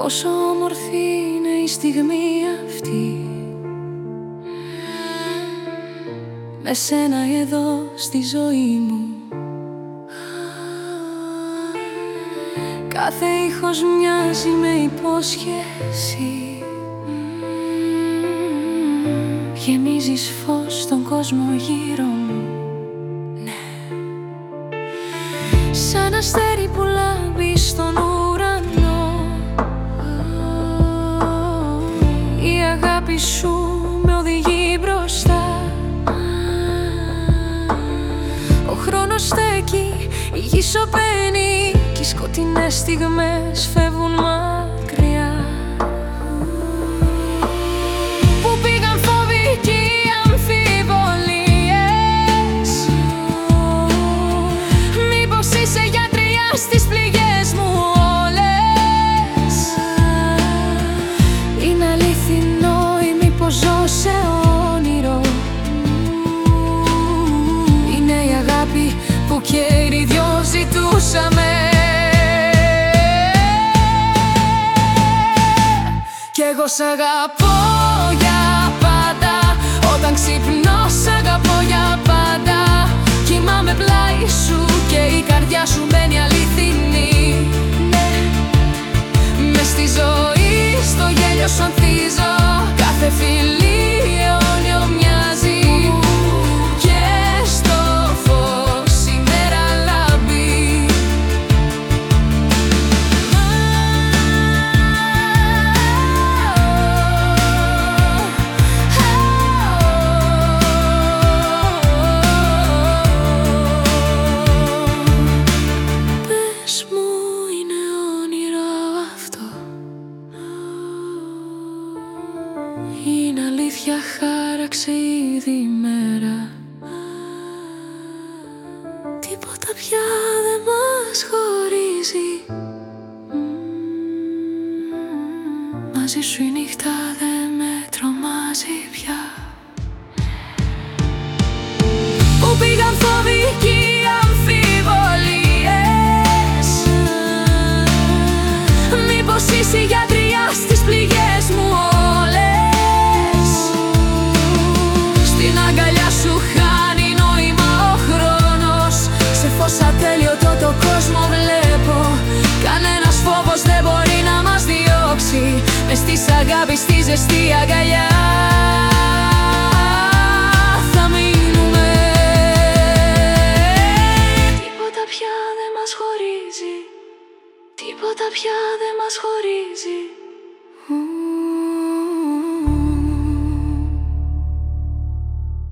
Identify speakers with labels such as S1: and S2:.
S1: Πόσο όμορφη είναι η στιγμή αυτή, με σένα εδώ στη ζωή μου. Κάθε ήχος μοιάζει με υπόσχεση. Γεμίζεις φως στον κόσμο γύρω μου, ναι. Σαν αστέρι που λάμπει στον ουρανό, η αγάπη σου με οδηγεί μπροστά. Ο χρόνος στέκει, η γη σωπαίνει κι οι σκοτεινές στιγμές φεύγουν μακριά. Πού πήγαν φόβοι κι οι αμφιβολίες? Μήπως είσαι γιατριά στις πληγές μου όλες? Είναι αληθινό ή μήπως ζω σε όνειρο? Είναι η αγάπη που και οι δυο ζητούσαμε. Κι εγώ σ' αγαπώ για πάντα. Όταν ξυπνώ σ' αγαπώ για πάντα. Κοιμάμαι πλάι σου και η καρδιά σου μένει αληθινή, ναι. Μες στη ζωή, στο γέλιο σου ανθίζω. Κάθε φιλί αιώνιο μοιάζει. Και στο φως η μέρα λάμπει. Πες μου, είναι όνειρο αυτό? Είναι αλήθεια, χάραξε ήδη η μέρα. Τίποτα πια δεν μας χωρίζει. Μαζί σου η νύχτα δεν με τρομάζει πια. Πού πήγαν φόβοι κι οι αμφιβολίες? Μήπως είσαι η γιατριά στις πληγές μου όλες? Στην αγκαλιά σου χάνει νόημα ο χρόνος. Σε φως ατέλειωτο το κόσμο βλέπω. Κανένας φόβος δεν μπορεί να μας διώξει. Μες της αγάπης στη ζεστή αγκαλιά θα μείνουμε. Τίποτα πια δεν μας χωρίζει. Τίποτα πια δεν μας χωρίζει.